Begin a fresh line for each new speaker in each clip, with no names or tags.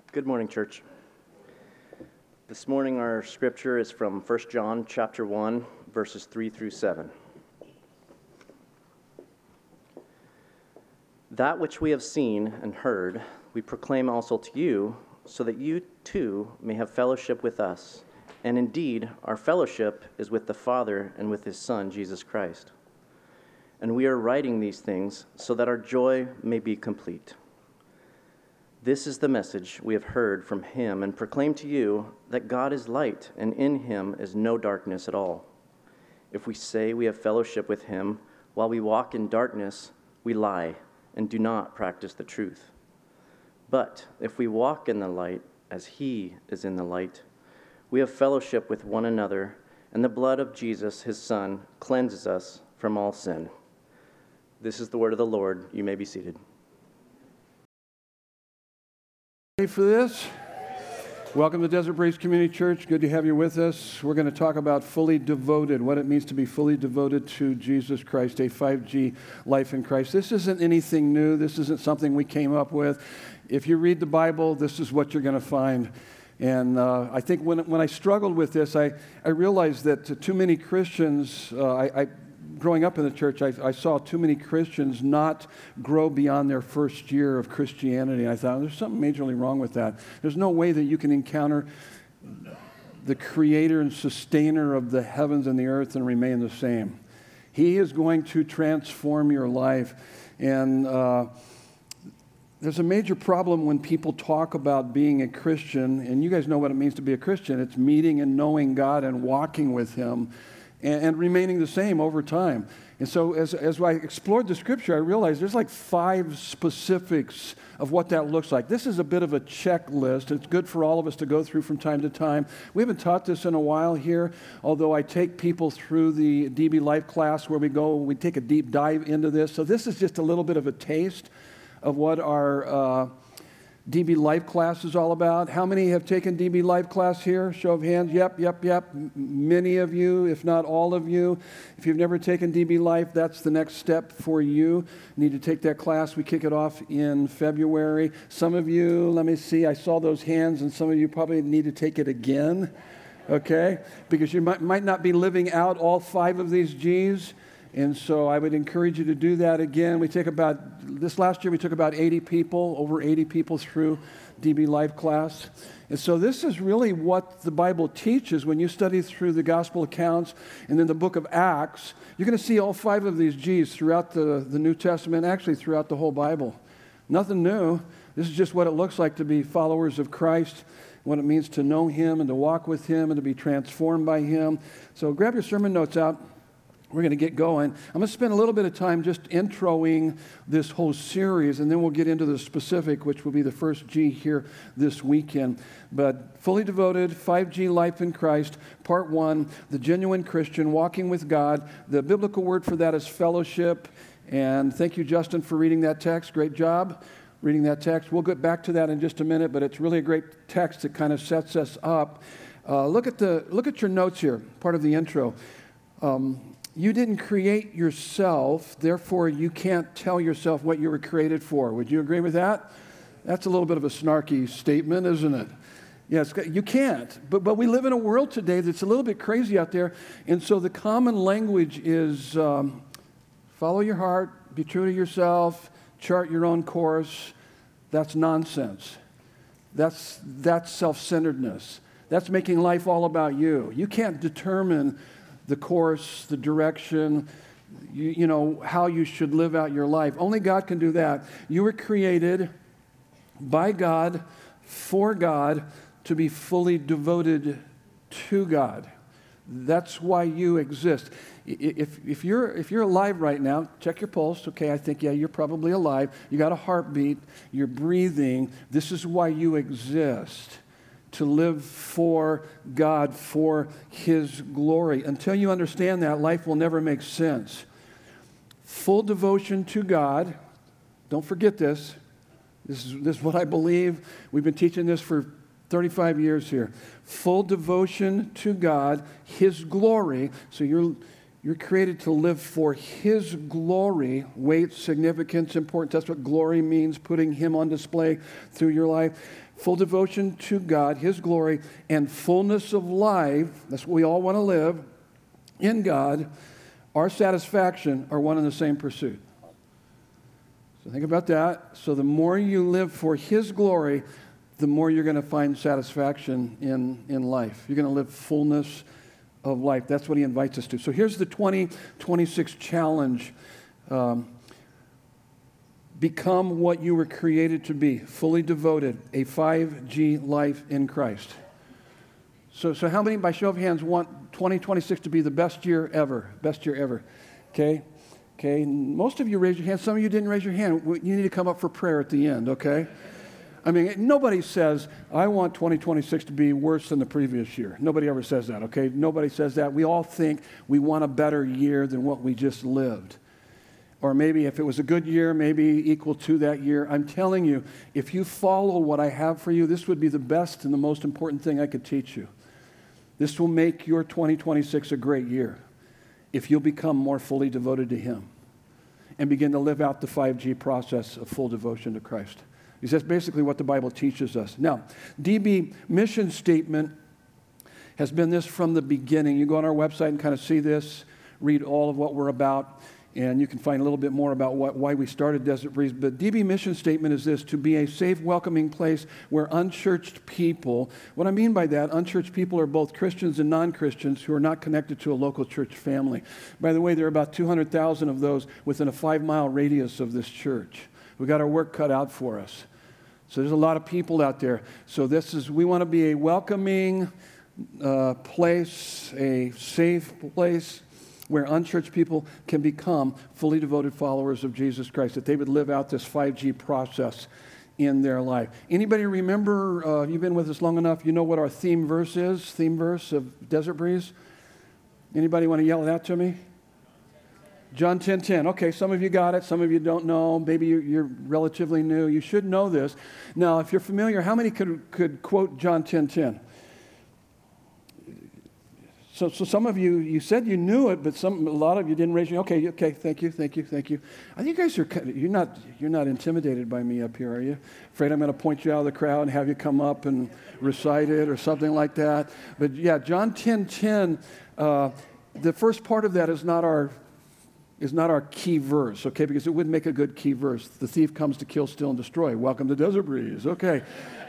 Good morning, church. This morning our scripture is from 1 John chapter 1, verses 3 through 7. That which we have seen and heard, we proclaim also to you, so that you too may have fellowship with us. And indeed, our fellowship is with the Father and with his Son, Jesus Christ. And we are writing these things so that our joy may be complete. This is the message we have heard from him and proclaim to you, that God is light, and in him is no darkness at all. If we say we have fellowship with him while we walk in darkness, we lie and do not practice the truth. But if we walk in the light as he is in the light, we have fellowship with one another, and the blood of Jesus, his Son, cleanses us from all sin. This is the word of the Lord. You may be seated.
Ready for this? Welcome to Desert Breeze Community Church. Good to have you with us. We're going to talk about fully devoted, what it means to be fully devoted to Jesus Christ, a 5G life in Christ. This isn't anything new. This isn't something we came up with. If you read the Bible, this is what you're going to find. And I think when I struggled with this, I realized that too many Christians, growing up in the church, I saw too many Christians not grow beyond their first year of Christianity. I thought, there's something majorly wrong with that. There's no way that you can encounter the creator and sustainer of the heavens and the earth and remain the same. He is going to transform your life. And there's a major problem when people talk about being a Christian, and you guys know what it means to be a Christian. It's meeting and knowing God and walking with him and remaining the same over time. And so as I explored the scripture, I realized there's like 5 specifics of what that looks like. This is a bit of a checklist. It's good for all of us to go through from time to time. We haven't taught this in a while here, although I take people through the DB Life class where we take a deep dive into this. So this is just a little bit of a taste of what our DB Life class is all about. How many have taken DB Life class here? Show of hands. Yep. Many of you, if not all of you. If you've never taken DB Life, that's the next step for you. You need to take that class. We kick it off in February. Some of you, let me see, I saw those hands, and some of you probably need to take it again, okay? Because you might not be living out all 5 of these G's. And so I would encourage you to do that again. This last year we took about 80 people, over 80 people through DB Life class. And so this is really what the Bible teaches when you study through the gospel accounts and then the book of Acts. You're going to see all 5 of these G's throughout the New Testament, actually throughout the whole Bible. Nothing new. This is just what it looks like to be followers of Christ, what it means to know him and to walk with him and to be transformed by him. So grab your sermon notes out. We're going to get going. I'm going to spend a little bit of time just introing this whole series, and then we'll get into the specific, which will be the first G here this weekend. But fully devoted, 5G life in Christ, part 1, the genuine Christian, walking with God. The biblical word for that is fellowship. And thank you, Justin, for reading that text. Great job reading that text. We'll get back to that in just a minute, but it's really a great text that kind of sets us up. Look at your notes here, part of the intro. You didn't create yourself, therefore you can't tell yourself what you were created for. Would you agree with that? That's a little bit of a snarky statement, isn't it? Yes, you can't. But we live in a world today that's a little bit crazy out there. And so the common language is follow your heart, be true to yourself, chart your own course. That's nonsense. That's self-centeredness. That's making life all about you. You can't determine the course, the direction, you know, how you should live out your life. Only God can do that. You were created by God, for God, to be fully devoted to God. That's why you exist. If you're alive right now, check your pulse. Okay, I think, yeah, you're probably alive. You got a heartbeat. You're breathing. This is why you exist. To live for God, for his glory. Until you understand that, life will never make sense. Full devotion to God. Don't forget this. This is what I believe. We've been teaching this for 35 years here. Full devotion to God, his glory. So You're created to live for His glory. Weight, significance, importance. That's what glory means, putting Him on display through your life. Full devotion to God, His glory, and fullness of life. That's what we all want to live in God. Our satisfaction are one and the same pursuit. So think about that. So the more you live for His glory, the more you're going to find satisfaction in life. You're going to live fullness of life. That's what He invites us to. So here's the 2026 challenge. Become what you were created to be, fully devoted, a 5G life in Christ. So how many, by show of hands, want 2026 to be the best year ever? Best year ever. Okay? Most of you raised your hand. Some of you didn't raise your hand. You need to come up for prayer at the end, okay? I mean, nobody says, I want 2026 to be worse than the previous year. Nobody ever says that, okay? Nobody says that. We all think we want a better year than what we just lived. Or maybe if it was a good year, maybe equal to that year. I'm telling you, if you follow what I have for you, this would be the best and the most important thing I could teach you. This will make your 2026 a great year if you'll become more fully devoted to Him and begin to live out the 5G process of full devotion to Christ. Because that's basically what the Bible teaches us. Now, DB mission statement has been this from the beginning. You go on our website and kind of see this, read all of what we're about, and you can find a little bit more about why we started Desert Breeze. But DB mission statement is this: to be a safe, welcoming place where unchurched people, what I mean by that, unchurched people are both Christians and non-Christians who are not connected to a local church family. By the way, there are about 200,000 of those within a 5-mile radius of this church. We've got our work cut out for us. So there's a lot of people out there. So we want to be a welcoming place, a safe place where unchurched people can become fully devoted followers of Jesus Christ, that they would live out this 5G process in their life. Anybody remember, you've been with us long enough, you know what our theme verse is, theme verse of Desert Breeze? Anybody want to yell it out to me? John 10:10. Okay, some of you got it, some of you don't know. Maybe you're relatively new. You should know this. Now, if you're familiar, how many could quote John 10:10? So some of you said you knew it, but a lot of you didn't raise your hand. Okay, thank you. I think you guys you're not intimidated by me up here, are you? Afraid I'm going to point you out of the crowd and have you come up and recite it or something like that? But yeah, John 10:10. The first part of that is not our key verse, okay? Because it wouldn't make a good key verse. The thief comes to kill, steal, and destroy. Welcome to Desert Breeze. Okay.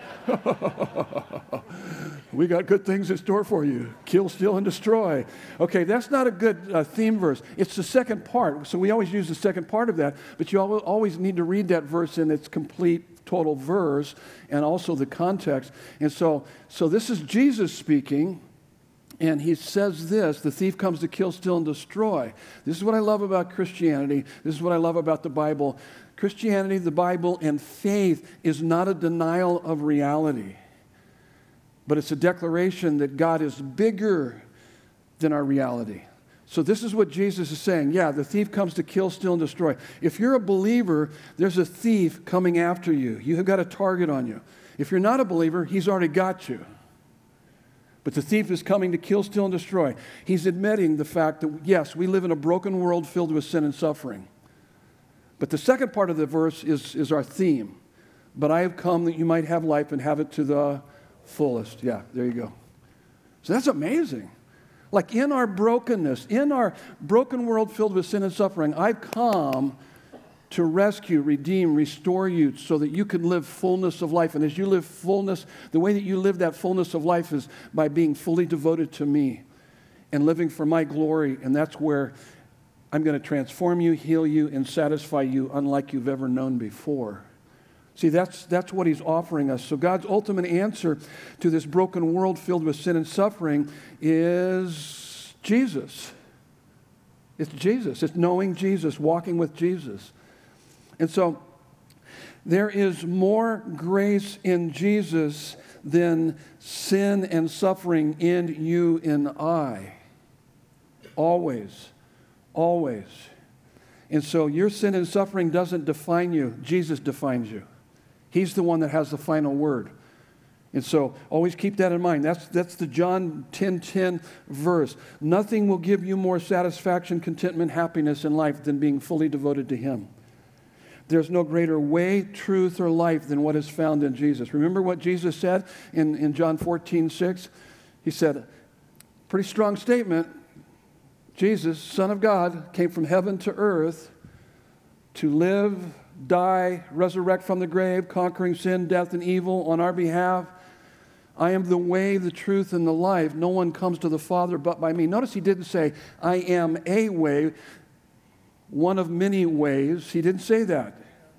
We got good things in store for you. Kill, steal, and destroy. Okay, that's not a good theme verse. It's the second part. So we always use the second part of that, but you always need to read that verse in its complete, total verse, and also the context. And so this is Jesus speaking. And he says this: the thief comes to kill, steal, and destroy. This is what I love about Christianity. This is what I love about the Bible. Christianity, the Bible, and faith is not a denial of reality, but it's a declaration that God is bigger than our reality. So this is what Jesus is saying. Yeah, the thief comes to kill, steal, and destroy. If you're a believer, there's a thief coming after you. You have got a target on you. If you're not a believer, he's already got you. But the thief is coming to kill, steal, and destroy. He's admitting the fact that, yes, we live in a broken world filled with sin and suffering. But the second part of the verse is our theme. But I have come that you might have life and have it to the fullest. Yeah, there you go. So that's amazing. Like in our brokenness, in our broken world filled with sin and suffering, I've come to rescue, redeem, restore you so that you can live fullness of life. And as you live fullness, the way that you live that fullness of life is by being fully devoted to me and living for my glory. And that's where I'm going to transform you, heal you, and satisfy you unlike you've ever known before. See, that's what he's offering us. So God's ultimate answer to this broken world filled with sin and suffering is Jesus. It's Jesus. It's knowing Jesus, walking with Jesus. And so there is more grace in Jesus than sin and suffering in you and I. Always. Always. And so your sin and suffering doesn't define you. Jesus defines you. He's the one that has the final word. And so always keep that in mind. That's the John 10:10 verse. Nothing will give you more satisfaction, contentment, happiness in life than being fully devoted to Him. There's no greater way, truth, or life than what is found in Jesus. Remember what Jesus said in John 14:6? He said, pretty strong statement. Jesus, Son of God, came from heaven to earth to live, die, resurrect from the grave, conquering sin, death, and evil on our behalf. I am the way, the truth, and the life. No one comes to the Father but by me. Notice he didn't say, I am a way, one of many ways. He didn't say that.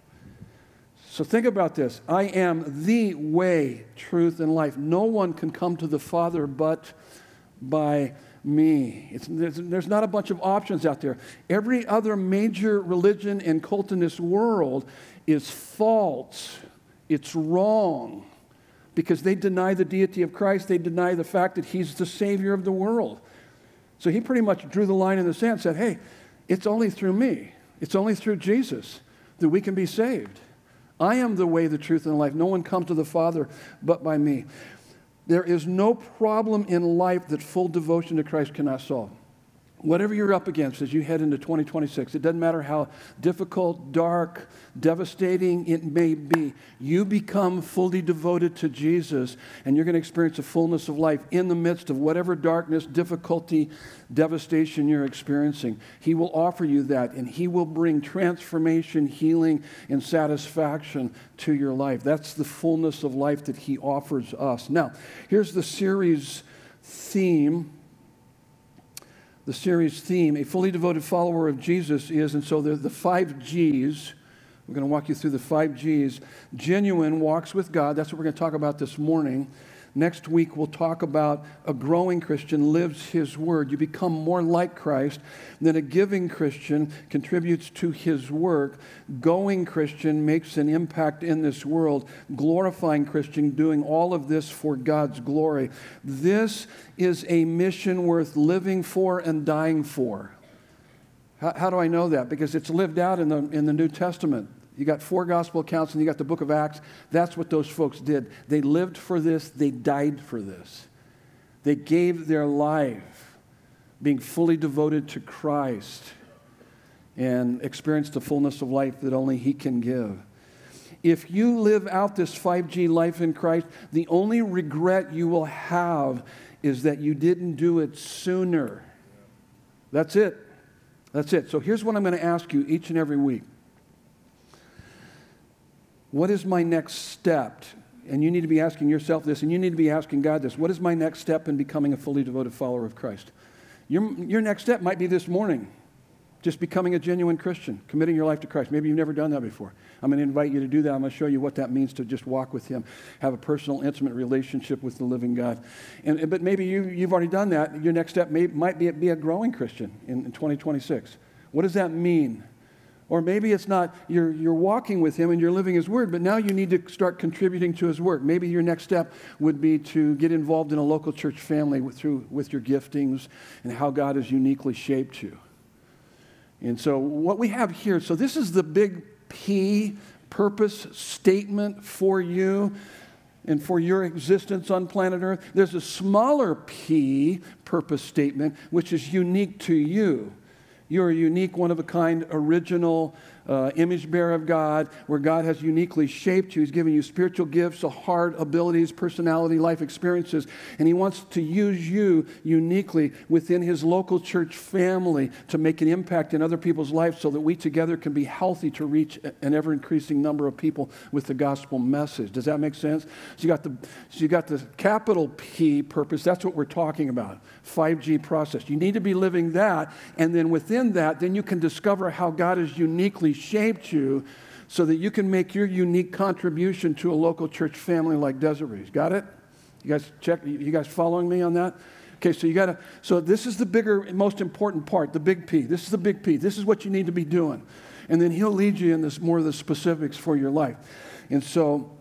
So think about this. I am the way, truth, and life. No one can come to the Father but by me. There's not a bunch of options out there. Every other major religion and cult in this world is false. It's wrong. Because they deny the deity of Christ. They deny the fact that He's the Savior of the world. So he pretty much drew the line in the sand and said, hey, it's only through me. It's only through Jesus that we can be saved. I am the way, the truth, and the life. No one comes to the Father but by me. There is no problem in life that full devotion to Christ cannot solve. Whatever you're up against as you head into 2026, it doesn't matter how difficult, dark, devastating it may be, you become fully devoted to Jesus, and you're going to experience a fullness of life in the midst of whatever darkness, difficulty, devastation you're experiencing. He will offer you that, and He will bring transformation, healing, and satisfaction to your life. That's the fullness of life that He offers us. Now, here's the series theme. The series theme, a fully devoted follower of Jesus is, and so the 5 G's, we're going to walk you through the 5 G's. Genuine walks with God. That's what we're going to talk about this morning. Next week, we'll talk about a growing Christian lives His word. You become more like Christ. Then a giving Christian contributes to His work. Going Christian makes an impact in this world. Glorifying Christian doing all of this for God's glory. This is a mission worth living for and dying for. How do I know that? Because it's lived out in the New Testament. You got 4 gospel accounts and you got the book of Acts. That's what those folks did. They lived for this. They died for this. They gave their life being fully devoted to Christ and experienced the fullness of life that only He can give. If you live out this 5G life in Christ, the only regret you will have is that you didn't do it sooner. That's it. That's it. So here's what I'm going to ask you each and every week. What is my next step? And you need to be asking yourself this, and you need to be asking God this. What is my next step in becoming a fully devoted follower of Christ? Your next step might be this morning, just becoming a genuine Christian, committing your life to Christ. Maybe you've never done that before. I'm going to invite you to do that. I'm going to show you what that means to just walk with Him, have a personal, intimate relationship with the living God. But maybe you've already done that. Your next step might be a growing Christian in 2026. What does that mean? Or maybe it's not, you're walking with Him and you're living His word, but now you need to start contributing to His work. Maybe your next step would be to get involved in a local church family with your giftings and how God has uniquely shaped you. And so what we have here, so this is the big P purpose statement for you and for your existence on planet Earth. There's a smaller P purpose statement, which is unique to you. You're a unique, one-of-a-kind, original image bearer of God, where God has uniquely shaped you. He's given you spiritual gifts, a heart, abilities, personality, life experiences, and He wants to use you uniquely within His local church family to make an impact in other people's lives so that we together can be healthy to reach an ever-increasing number of people with the gospel message. Does that make sense? So you got the capital P purpose. That's what we're talking about, 5G process. You need to be living that, and then within that, then you can discover how God has uniquely shaped you so that you can make your unique contribution to a local church family like Desert Breeze. Got it? You guys check? You guys following me on that? Okay, so this is the bigger, most important part, the big P. This is the big P. This is what you need to be doing. And then He'll lead you in more of the specifics for your life. And so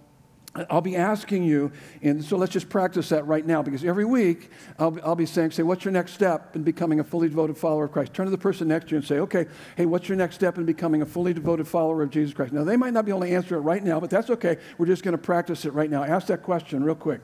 I'll be asking you, and so let's just practice that right now, because every week I'll be saying, what's your next step in becoming a fully devoted follower of Christ? Turn to the person next to you and say, okay, hey, what's your next step in becoming a fully devoted follower of Jesus Christ? Now, they might not be able to answer it right now, but that's okay. We're just going to practice it right now. Ask that question real quick.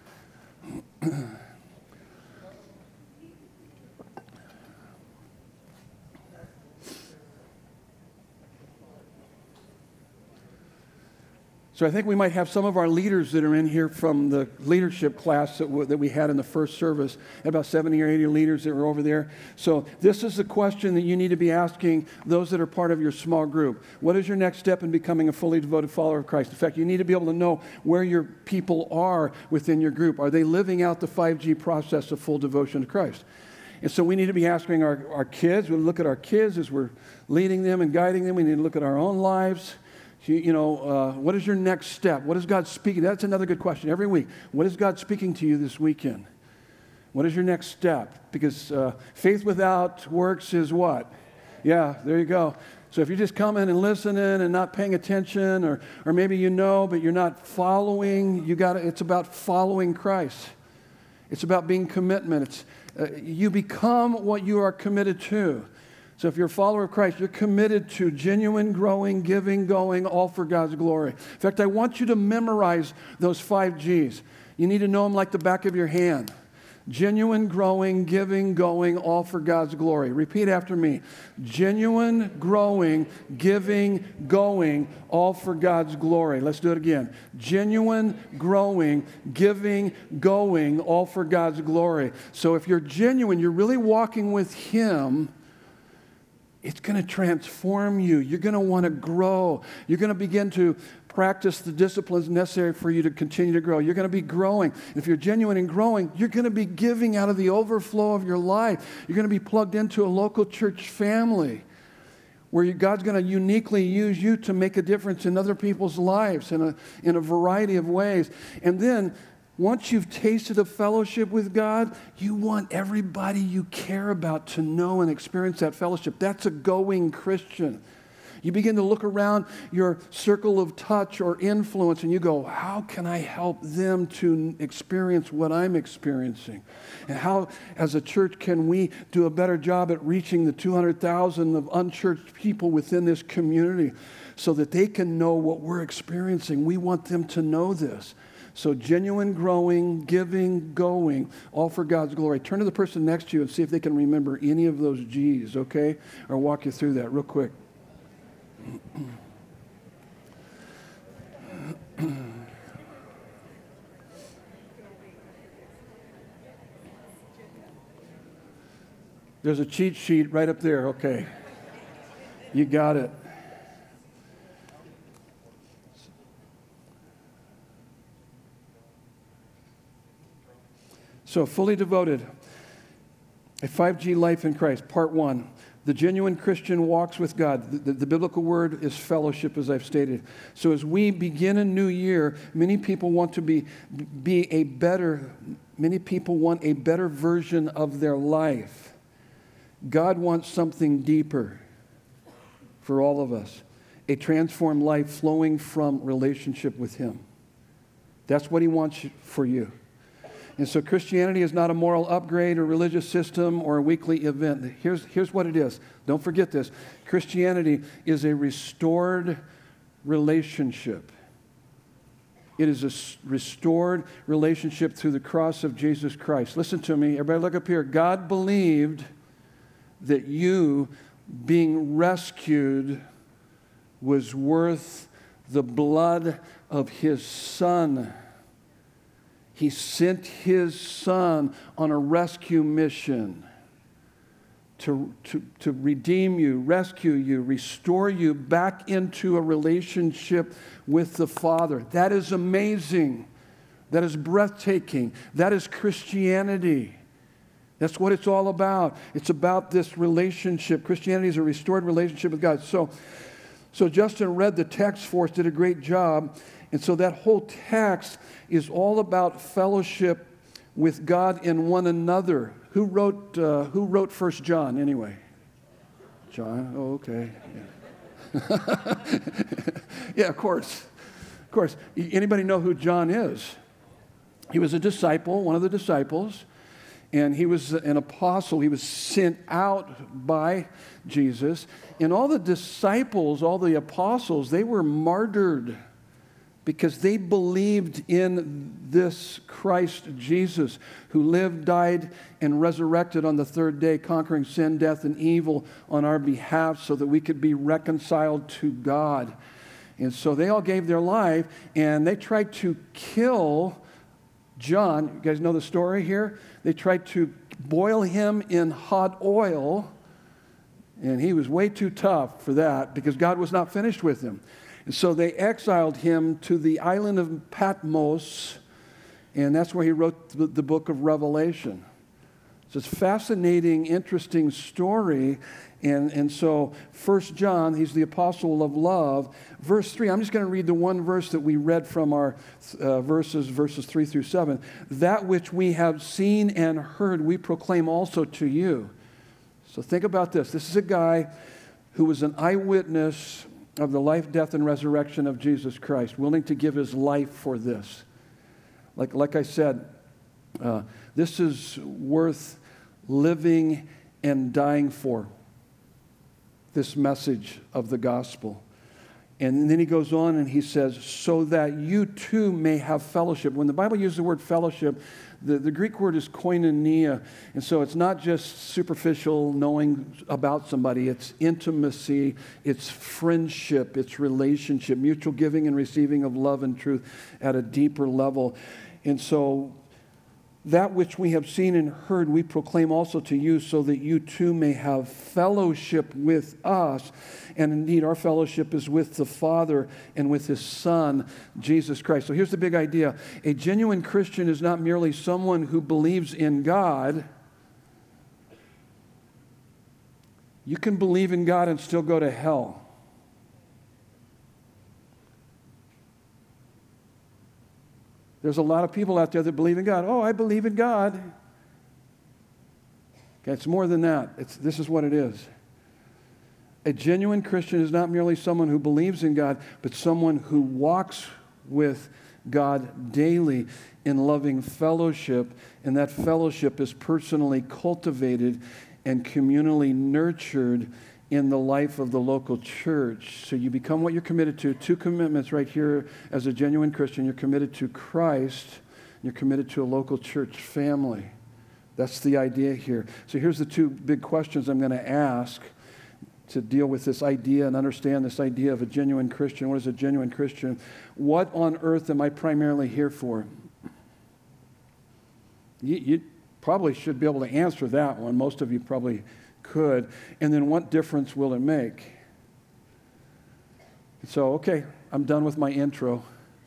So I think we might have some of our leaders that are in here from the leadership class that we had in the first service, about 70 or 80 leaders that were over there. So this is the question that you need to be asking those that are part of your small group. What is your next step in becoming a fully devoted follower of Christ? In fact, you need to be able to know where your people are within your group. Are they living out the 5G process of full devotion to Christ? And so we need to be asking our kids. We look at our kids as we're leading them and guiding them. We need to look at our own lives. What is your next step? What is God speaking? That's another good question every week. What is God speaking to you this weekend? What is your next step? Because faith without works is what? Yeah, there you go. So if you're just coming and listening and not paying attention, or maybe you know, but you're not following, it's about following Christ. It's about being commitment. You become what you are committed to. So if you're a follower of Christ, you're committed to genuine, growing, giving, going, all for God's glory. In fact, I want you to memorize those 5 G's. You need to know them like the back of your hand. Genuine, growing, giving, going, all for God's glory. Repeat after me. Genuine, growing, giving, going, all for God's glory. Let's do it again. Genuine, growing, giving, going, all for God's glory. So if you're genuine, you're really walking with Him, it's going to transform you. You're going to want to grow. You're going to begin to practice the disciplines necessary for you to continue to grow. You're going to be growing. If you're genuine and growing, you're going to be giving out of the overflow of your life. You're going to be plugged into a local church family where God's going to uniquely use you to make a difference in other people's lives in a variety of ways. And then once you've tasted a fellowship with God, you want everybody you care about to know and experience that fellowship. That's a going Christian. You begin to look around your circle of touch or influence and you go, how can I help them to experience what I'm experiencing? And how, as a church, can we do a better job at reaching the 200,000 of unchurched people within this community so that they can know what we're experiencing? We want them to know this. So genuine, growing, giving, going, all for God's glory. Turn to the person next to you and see if they can remember any of those G's, okay? Or walk you through that real quick. There's a cheat sheet right up there, okay. You got it. So, fully devoted, a 5G life in Christ, part 1. The genuine Christian walks with God. The biblical word is fellowship, as I've stated. So as we begin a new year, many people want to be a better, many people want a better version of their life. God wants something deeper for all of us, a transformed life flowing from relationship with Him. That's what He wants for you. And so Christianity is not a moral upgrade or religious system or a weekly event. Here's what it is. Don't forget this. Christianity is a restored relationship. It is a restored relationship through the cross of Jesus Christ. Listen to me. Everybody look up here. God believed that you being rescued was worth the blood of His Son. He sent His Son on a rescue mission to redeem you, rescue you, restore you back into a relationship with the Father. That is amazing. That is breathtaking. That is Christianity. That's what it's all about. It's about this relationship. Christianity is a restored relationship with God. So Justin read the text for us, did a great job. And so that whole text is all about fellowship with God and one another. Who wrote 1 John anyway? John? Oh, okay. Yeah, yeah, of course. Of course, anybody know who John is? He was a disciple, one of the disciples, and he was an apostle. He was sent out by Jesus. And all the disciples, all the apostles, they were martyred because they believed in this Christ Jesus who lived, died, and resurrected on the third day, conquering sin, death, and evil on our behalf so that we could be reconciled to God. And so they all gave their life, and they tried to kill John. You guys know the story here? They tried to boil him in hot oil, and he was way too tough for that because God was not finished with him. And so they exiled him to the island of Patmos, and that's where he wrote the book of Revelation. So it's a fascinating, interesting story. And so 1 John, he's the apostle of love. Verse 3, I'm just going to read the one verse that we read from our verses 3 through 7. That which we have seen and heard, we proclaim also to you. So think about this. This is a guy who was an eyewitness of the life, death, and resurrection of Jesus Christ, willing to give his life for this. Like I said, this is worth living and dying for, this message of the gospel. And then he goes on and he says, so that you too may have fellowship. When the Bible uses the word fellowship, the Greek word is koinonia. And so it's not just superficial knowing about somebody. It's intimacy, it's friendship, it's relationship, mutual giving and receiving of love and truth at a deeper level. And so that which we have seen and heard, we proclaim also to you so that you too may have fellowship with us. And indeed, our fellowship is with the Father and with His Son, Jesus Christ. So here's the big idea. A genuine Christian is not merely someone who believes in God. You can believe in God and still go to hell. There's a lot of people out there that believe in God. Oh, I believe in God. Okay, it's more than that. This is what it is. A genuine Christian is not merely someone who believes in God, but someone who walks with God daily in loving fellowship, and that fellowship is personally cultivated and communally nurtured in the life of the local church. So you become what you're committed to. Two commitments right here as a genuine Christian. You're committed to Christ. You're committed to a local church family. That's the idea here. So here's the two big questions I'm going to ask to deal with this idea and understand this idea of a genuine Christian. What is a genuine Christian? What on earth am I primarily here for? You probably should be able to answer that one. Most of you probably could. And then what difference will it make? So, okay, I'm done with my intro.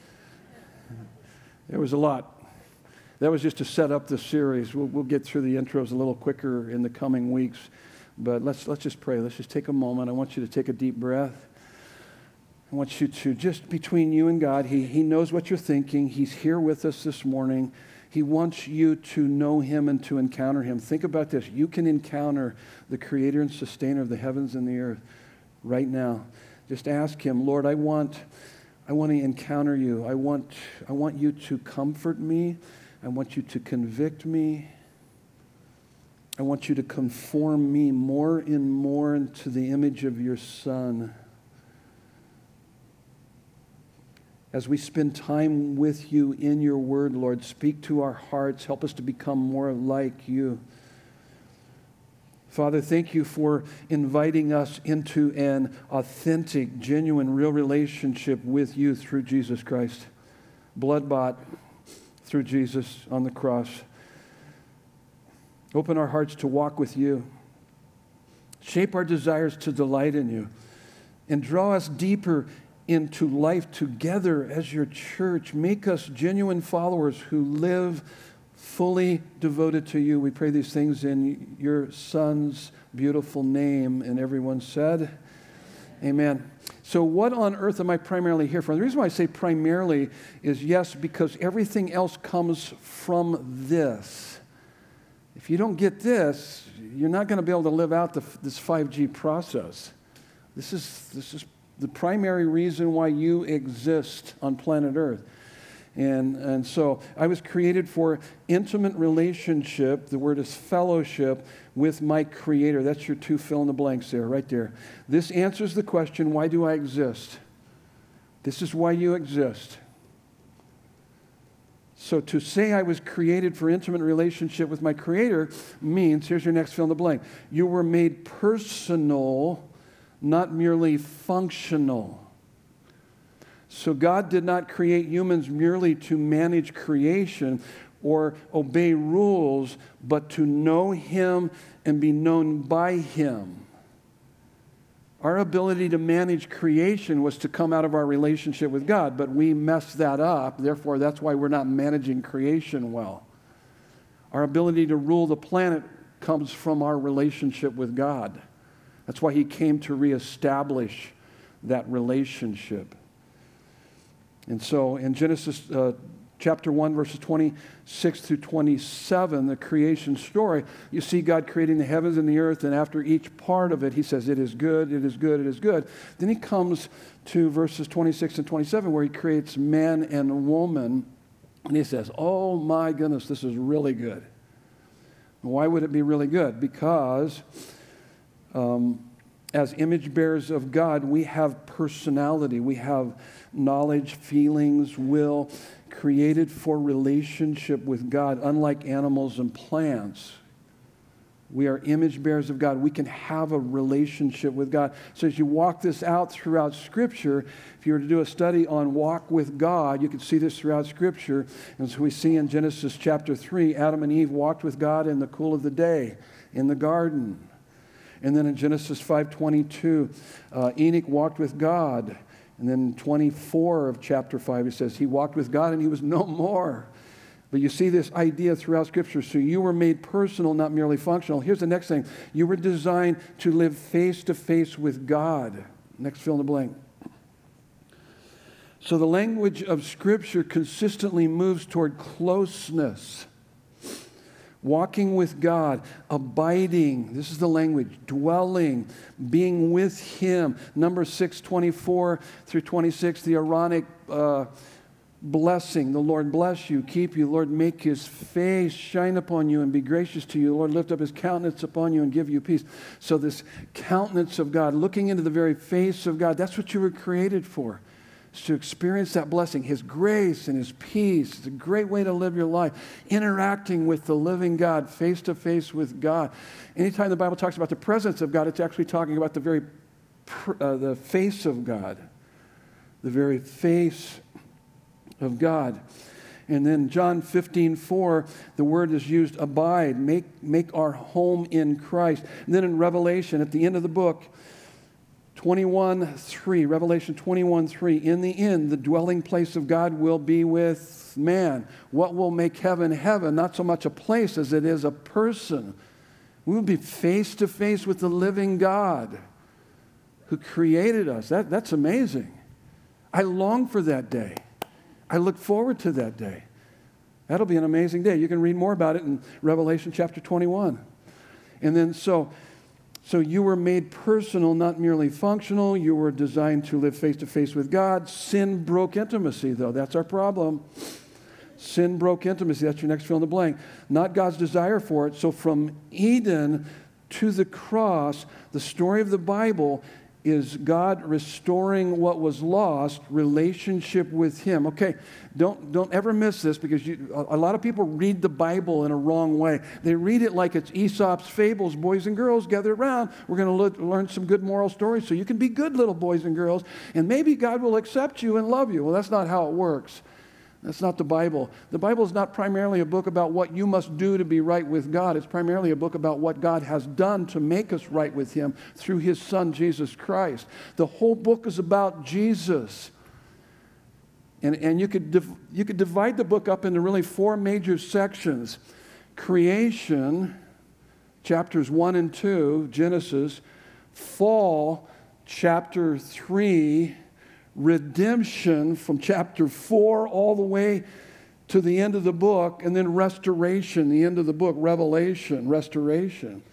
There was a lot. That was just to set up the series. We'll get through the intros a little quicker in the coming weeks. But let's just pray. Let's just take a moment. I want you to take a deep breath. I want you to, just between you and God, He knows what you're thinking. He's here with us this morning. He wants you to know Him and to encounter Him. Think about this. You can encounter the Creator and Sustainer of the heavens and the earth right now. Just ask Him, Lord, I want to encounter you. I want you to comfort me. I want you to convict me. I want you to conform me more and more into the image of your Son. As we spend time with you in your word, Lord, speak to our hearts. Help us to become more like you. Father, thank you for inviting us into an authentic, genuine, real relationship with you through Jesus Christ. Blood-bought through Jesus on the cross. Open our hearts to walk with you. Shape our desires to delight in you. And draw us deeper into life together as your church. Make us genuine followers who live fully devoted to you. We pray these things in your Son's beautiful name. And everyone said, amen. So what on earth am I primarily here for? The reason why I say primarily is, yes, because everything else comes from this. If you don't get this, you're not going to be able to live out this 5G process. This the primary reason why you exist on planet Earth. And so I was created for intimate relationship, the word is fellowship, with my Creator. That's your two fill in the blanks there, right there. This answers the question, why do I exist? This is why you exist. So to say I was created for intimate relationship with my Creator means, here's your next fill in the blank, you were made personal, not merely functional. So God did not create humans merely to manage creation or obey rules, but to know Him and be known by Him. Our ability to manage creation was to come out of our relationship with God, but we messed that up. Therefore, that's why we're not managing creation well. Our ability to rule the planet comes from our relationship with God. That's why He came to reestablish that relationship. And so in Genesis chapter 1, verses 26 through 27, the creation story, you see God creating the heavens and the earth, and after each part of it, He says, it is good, it is good, it is good. Then He comes to verses 26 and 27, where He creates man and woman, and He says, oh my goodness, this is really good. Why would it be really good? Because as image bearers of God, we have personality, we have knowledge, feelings, will, created for relationship with God, unlike animals and plants. We are image bearers of God. We can have a relationship with God. So as you walk this out throughout Scripture, if you were to do a study on walk with God, you can see this throughout Scripture. As we see in Genesis chapter 3, Adam and Eve walked with God in the cool of the day in the garden. And then in Genesis 5:22, Enoch walked with God. And then 24 of chapter 5, it says, he walked with God and he was no more. But you see this idea throughout Scripture. So you were made personal, not merely functional. Here's the next thing. You were designed to live face to face with God. Next fill in the blank. So the language of Scripture consistently moves toward closeness. Walking with God, abiding, this is the language, dwelling, being with Him. Numbers 6:24 through 26, the Aaronic blessing. The Lord bless you, keep you. Lord, make His face shine upon you and be gracious to you. Lord, lift up His countenance upon you and give you peace. So this countenance of God, looking into the very face of God, that's what you were created for. To experience that blessing, His grace and His peace. It's a great way to live your life. Interacting with the living God, face to face with God. Anytime the Bible talks about the presence of God, it's actually talking about the face of God. The very face of God. And then John 15:4, the word is used, abide, make our home in Christ. And then in Revelation, at the end of the book, 21:3, Revelation 21:3, in the end, the dwelling place of God will be with man. What will make heaven heaven? Not so much a place as it is a person. We will be face to face with the living God who created us. That's amazing. I long for that day. I look forward to that day. That'll be an amazing day. You can read more about it in Revelation chapter 21. And then so you were made personal, not merely functional. You were designed to live face to face with God. Sin broke intimacy, though. That's our problem. Sin broke intimacy. That's your next fill in the blank. Not God's desire for it. So from Eden to the cross, the story of the Bible is God restoring what was lost, relationship with Him. Okay, don't ever miss this, because a lot of people read the Bible in a wrong way. They read it like it's Aesop's fables. Boys and girls, gather around. We're going to learn some good moral stories so you can be good little boys and girls, and maybe God will accept you and love you. Well, that's not how it works. That's not the Bible. The Bible is not primarily a book about what you must do to be right with God. It's primarily a book about what God has done to make us right with Him through His Son, Jesus Christ. The whole book is about Jesus. And you could divide the book up into really four major sections. Creation, chapters 1 and 2, Genesis. Fall, chapter 3, redemption from chapter 4 all the way to the end of the book, and then restoration, the end of the book, Revelation, restoration.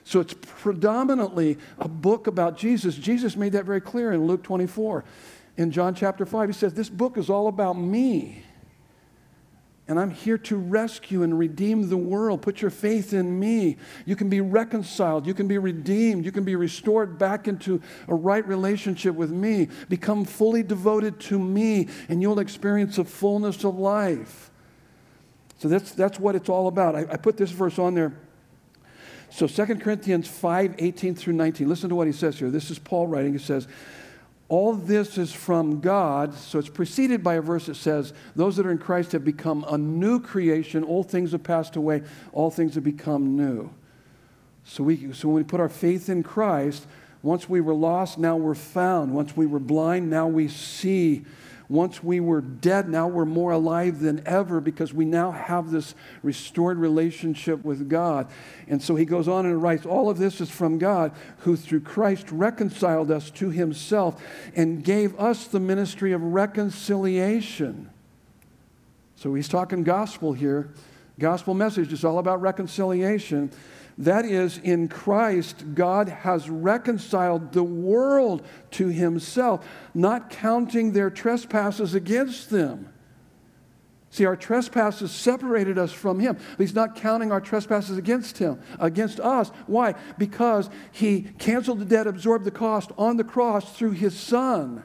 So it's predominantly a book about Jesus. Jesus made that very clear in Luke 24. In John chapter 5, he says, this book is all about me. And I'm here to rescue and redeem the world. Put your faith in me. You can be reconciled. You can be redeemed. You can be restored back into a right relationship with me. Become fully devoted to me, and you'll experience a fullness of life. So that's what it's all about. I put this verse on there. So 2 Corinthians 5, 18 through 19. Listen to what he says here. This is Paul writing. He says, all this is from God. So it's preceded by a verse that says, those that are in Christ have become a new creation. Old things have passed away. All things have become new. So when we put our faith in Christ, once we were lost, now we're found. Once we were blind, now we see. Once we were dead, now we're more alive than ever because we now have this restored relationship with God. And so he goes on and writes, all of this is from God, who through Christ reconciled us to himself and gave us the ministry of reconciliation. So he's talking gospel here. Gospel message is all about reconciliation. That is, in Christ, God has reconciled the world to himself, not counting their trespasses against them. See, our trespasses separated us from him. He's not counting our trespasses against us. Why? Because he canceled the debt, absorbed the cost on the cross through his Son.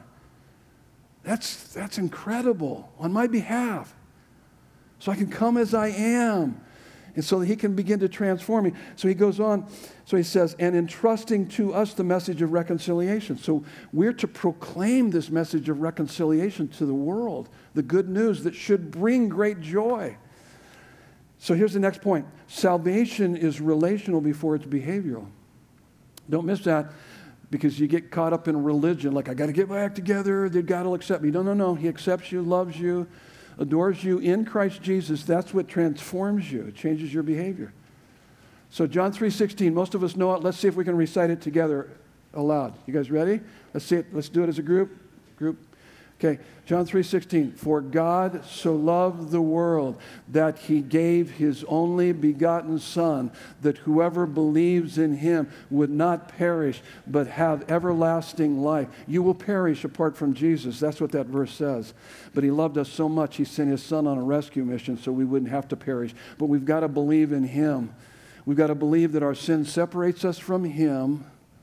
That's incredible on my behalf. So I can come as I am. And so that he can begin to transform me. So he goes on, so he says, and entrusting to us the message of reconciliation. So we're to proclaim this message of reconciliation to the world, the good news that should bring great joy. So here's the next point. Salvation is relational before it's behavioral. Don't miss that, because you get caught up in religion, like I got to get back together, that God will accept me. No. He accepts you, loves you, adores you in Christ Jesus. That's what transforms you. It changes your behavior. So John 3:16, most of us know it. Let's see if we can recite it together aloud. You guys ready? Let's see it. Let's do it as a group. Okay, John 3:16. For God so loved the world that he gave his only begotten Son, that whoever believes in him would not perish, but have everlasting life. You will perish apart from Jesus. That's what that verse says. But he loved us so much, he sent his Son on a rescue mission so we wouldn't have to perish. But we've got to believe in him. We've got to believe that our sin separates us from him.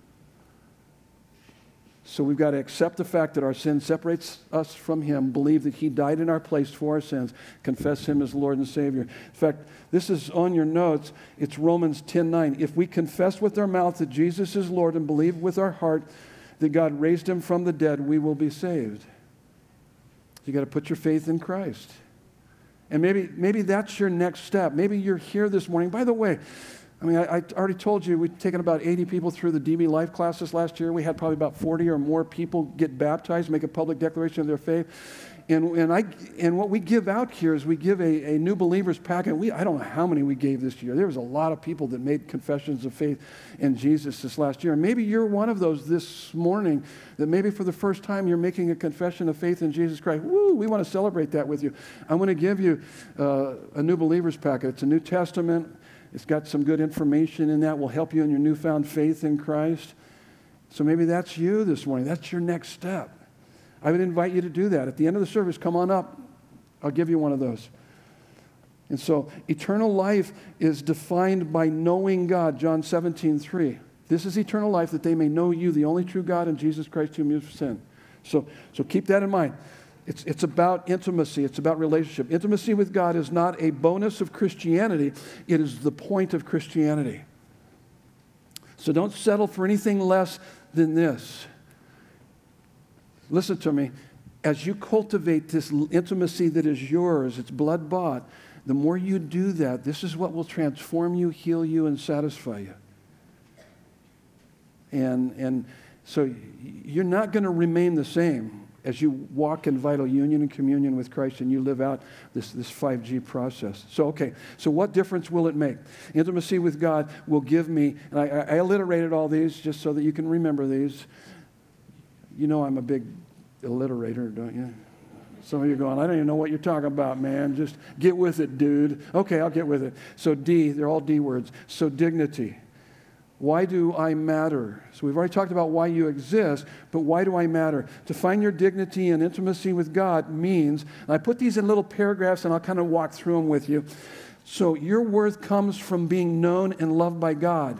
So we've got to accept the fact that our sin separates us from him, believe that he died in our place for our sins, confess him as Lord and Savior. In fact, this is on your notes. It's Romans 10:9. If we confess with our mouth that Jesus is Lord and believe with our heart that God raised him from the dead, we will be saved. You got to put your faith in Christ. And maybe that's your next step. Maybe you're here this morning. By the way, I already told you we've taken about 80 people through the DB Life classes last year. We had probably about 40 or more people get baptized, make a public declaration of their faith. And what we give out here is we give a new believers packet. I don't know how many we gave this year. There was a lot of people that made confessions of faith in Jesus this last year. And maybe you're one of those this morning that maybe for the first time you're making a confession of faith in Jesus Christ. Woo, we want to celebrate that with you. I'm going to give you a new believers packet. It's a New Testament. It's got some good information in that will help you in your newfound faith in Christ. So maybe that's you this morning. That's your next step. I would invite you to do that. At the end of the service, come on up. I'll give you one of those. And so eternal life is defined by knowing God, John 17:3. This is eternal life, that they may know you, the only true God, and Jesus Christ whom you have sent. So keep that in mind. It's about intimacy. It's about relationship. Intimacy with God is not a bonus of Christianity. It is the point of Christianity. So don't settle for anything less than this. Listen to me. As you cultivate this intimacy that is yours, it's blood-bought, the more you do that, this is what will transform you, heal you, and satisfy you. And so you're not going to remain the same as you walk in vital union and communion with Christ and you live out this 5G process. So what difference will it make? Intimacy with God will give me, and I alliterated all these just so that you can remember these. You know I'm a big alliterator, don't you? Some of you are going, I don't even know what you're talking about, man. Just get with it, dude. Okay, I'll get with it. So D, they're all D words. So dignity. Why do I matter? So we've already talked about why you exist, but why do I matter? To find your dignity and intimacy with God means, and I put these in little paragraphs and I'll kind of walk through them with you. So your worth comes from being known and loved by God,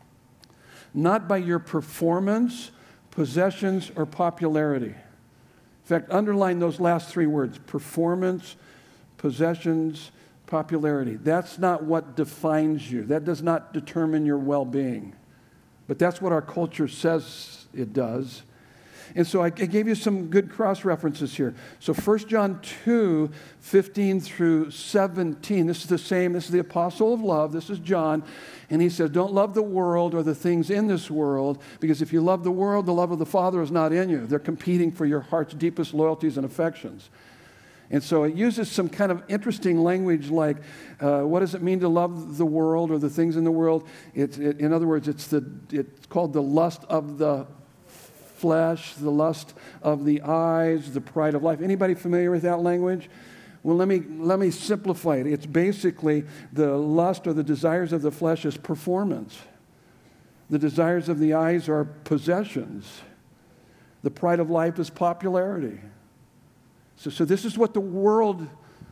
not by your performance, possessions, or popularity. In fact, underline those last three words: performance, possessions, popularity. That's not what defines you. That does not determine your well-being. But that's what our culture says it does. And so I gave you some good cross-references here. So 1 John 2, 15 through 17. This is the same. This is the apostle of love. This is John. And he says, don't love the world or the things in this world, because if you love the world, the love of the Father is not in you. They're competing for your heart's deepest loyalties and affections. And so it uses some kind of interesting language like, what does it mean to love the world or the things in the world? In other words, it's called the lust of the flesh, the lust of the eyes, the pride of life. Anybody familiar with that language? Well, let me simplify it. It's basically the lust or the desires of the flesh is performance. The desires of the eyes are possessions. The pride of life is popularity. So this is what the world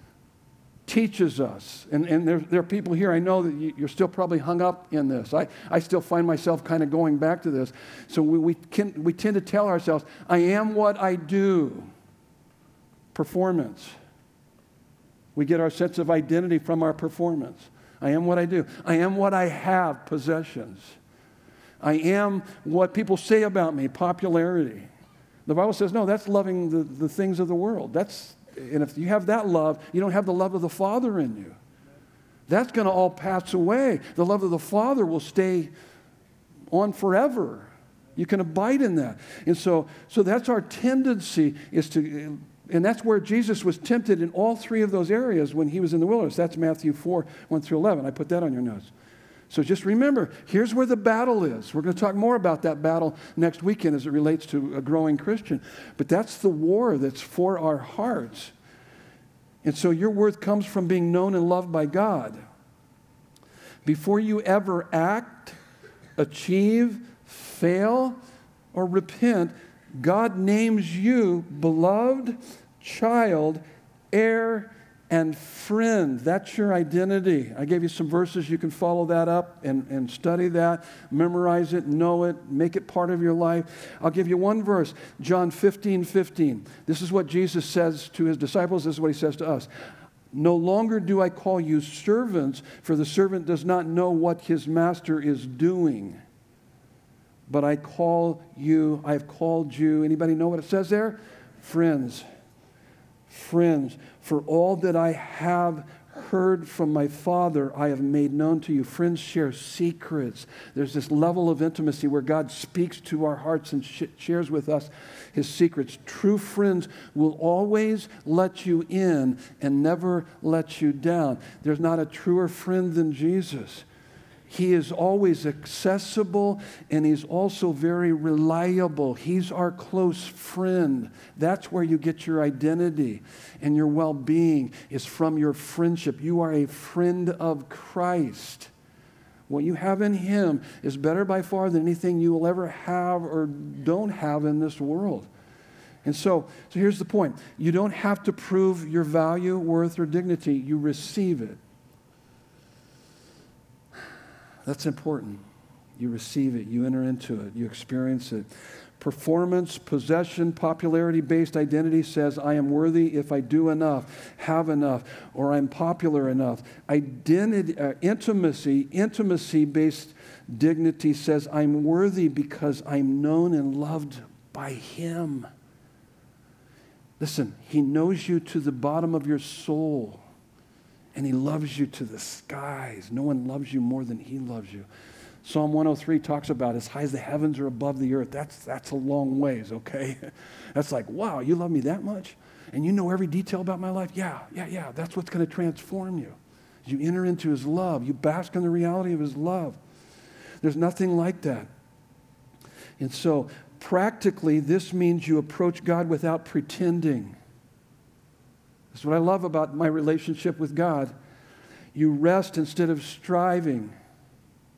teaches us. And there are people here, I know that you're still probably hung up in this. I still find myself kind of going back to this. So we tend to tell ourselves, I am what I do. Performance. We get our sense of identity from our performance. I am what I do. I am what I have, possessions. I am what people say about me, popularity. The Bible says, no, that's loving the things of the world. And if you have that love, you don't have the love of the Father in you. That's going to all pass away. The love of the Father will stay on forever. You can abide in that. And so that's our tendency and that's where Jesus was tempted in all three of those areas when he was in the wilderness. That's Matthew 4, 1 through 11. I put that on your notes. So just remember, here's where the battle is. We're going to talk more about that battle next weekend as it relates to a growing Christian. But that's the war that's for our hearts. And so your worth comes from being known and loved by God. Before you ever act, achieve, fail, or repent, God names you beloved, child, heir, and friend. That's your identity. I gave you some verses. You can follow that up and study that, memorize it, know it, make it part of your life. I'll give you one verse, John 15:15. This is what Jesus says to his disciples. This is what he says to us. No longer do I call you servants, for the servant does not know what his master is doing. But I have called you, anybody know what it says there? Friends. Friends, for all that I have heard from my Father, I have made known to you. Friends share secrets. There's this level of intimacy where God speaks to our hearts and shares with us his secrets. True friends will always let you in and never let you down. There's not a truer friend than Jesus. He is always accessible, and he's also very reliable. He's our close friend. That's where you get your identity, and your well-being is from your friendship. You are a friend of Christ. What you have in him is better by far than anything you will ever have or don't have in this world. And so here's the point. You don't have to prove your value, worth, or dignity. You receive it. That's important. You receive it. You enter into it. You experience it. Performance, possession, popularity-based identity says, I am worthy if I do enough, have enough, or I'm popular enough. Intimacy-based dignity says, I'm worthy because I'm known and loved by him. Listen, he knows you to the bottom of your soul. And he loves you to the skies. No one loves you more than he loves you. Psalm 103 talks about as high as the heavens are above the earth. That's a long ways, okay? That's like, wow, you love me that much? And you know every detail about my life? Yeah. That's what's going to transform you. You enter into his love. You bask in the reality of his love. There's nothing like that. And so, practically, this means you approach God without pretending. That's what I love about my relationship with God. You rest instead of striving.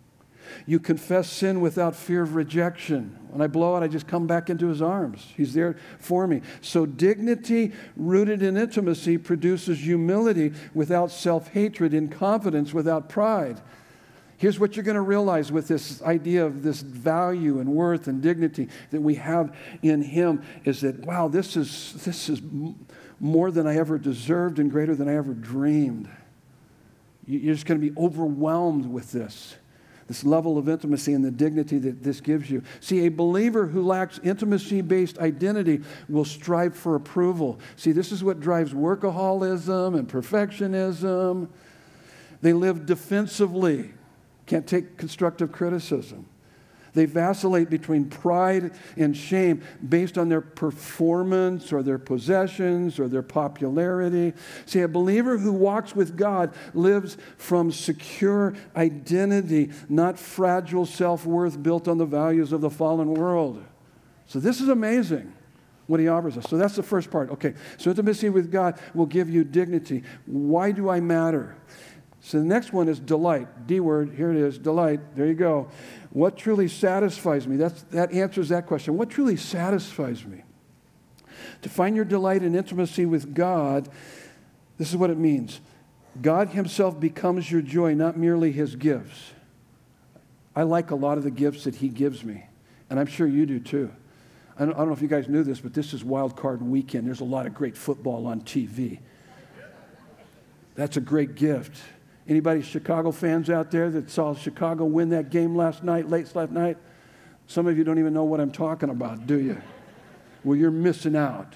You confess sin without fear of rejection. When I blow it, I just come back into his arms. He's there for me. So dignity rooted in intimacy produces humility without self-hatred, and confidence without pride. Here's what you're going to realize with this idea of this value and worth and dignity that we have in him is that, wow, this is more than I ever deserved and greater than I ever dreamed. You're just going to be overwhelmed with this level of intimacy and the dignity that this gives you. See, a believer who lacks intimacy-based identity will strive for approval. See, this is what drives workaholism and perfectionism. They live defensively, can't take constructive criticism. They vacillate between pride and shame based on their performance or their possessions or their popularity. See, a believer who walks with God lives from secure identity, not fragile self-worth built on the values of the fallen world. So this is amazing what he offers us. So that's the first part. Okay, so intimacy with God will give you dignity. Why do I matter? So the next one is delight. D word, here it is, delight. There you go. What truly satisfies me? That answers that question. What truly satisfies me? To find your delight and intimacy with God, this is what it means. God himself becomes your joy, not merely his gifts. I like a lot of the gifts that he gives me, and I'm sure you do too. I don't know if you guys knew this, but this is Wild Card Weekend. There's a lot of great football on TV. That's a great gift. Anybody Chicago fans out there that saw Chicago win that game late last night? Some of you don't even know what I'm talking about, do you? Well, you're missing out.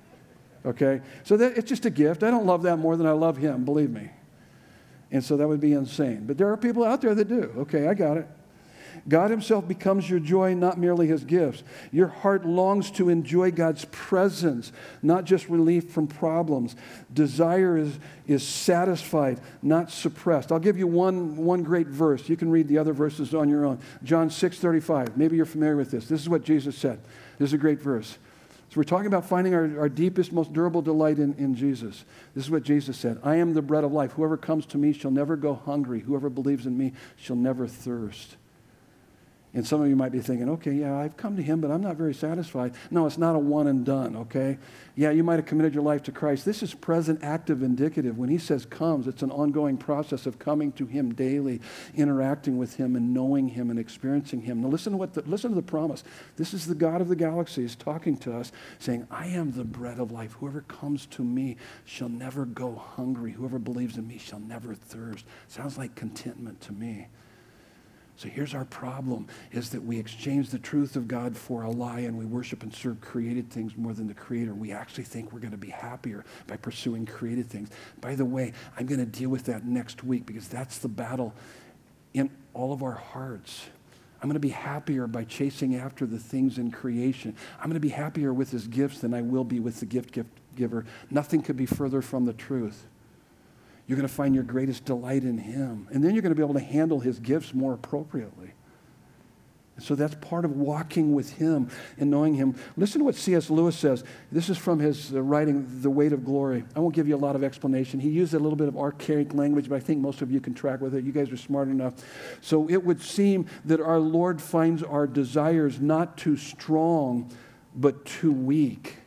Okay? So it's just a gift. I don't love that more than I love him, believe me. And so that would be insane. But there are people out there that do. Okay, I got it. God himself becomes your joy, not merely his gifts. Your heart longs to enjoy God's presence, not just relief from problems. Desire is satisfied, not suppressed. I'll give you one great verse. You can read the other verses on your own. John 6:35. Maybe you're familiar with this. This is what Jesus said. This is a great verse. So we're talking about finding our deepest, most durable delight in Jesus. This is what Jesus said. I am the bread of life. Whoever comes to me shall never go hungry. Whoever believes in me shall never thirst. And some of you might be thinking, okay, yeah, I've come to him, but I'm not very satisfied. No, it's not a one and done, okay? Yeah, you might have committed your life to Christ. This is present, active, indicative. When he says comes, it's an ongoing process of coming to him daily, interacting with him and knowing him and experiencing him. Now listen to the promise. This is the God of the galaxies talking to us, saying, I am the bread of life. Whoever comes to me shall never go hungry. Whoever believes in me shall never thirst. Sounds like contentment to me. So here's our problem, is that we exchange the truth of God for a lie, and we worship and serve created things more than the Creator. We actually think we're going to be happier by pursuing created things. By the way, I'm going to deal with that next week, because that's the battle in all of our hearts. I'm going to be happier by chasing after the things in creation. I'm going to be happier with his gifts than I will be with the gift giver. Nothing could be further from the truth. You're going to find your greatest delight in him. And then you're going to be able to handle his gifts more appropriately. And so that's part of walking with him and knowing him. Listen to what C.S. Lewis says. This is from his writing, The Weight of Glory. I won't give you a lot of explanation. He used a little bit of archaic language, but I think most of you can track with it. You guys are smart enough. So it would seem that our Lord finds our desires not too strong, but too weak.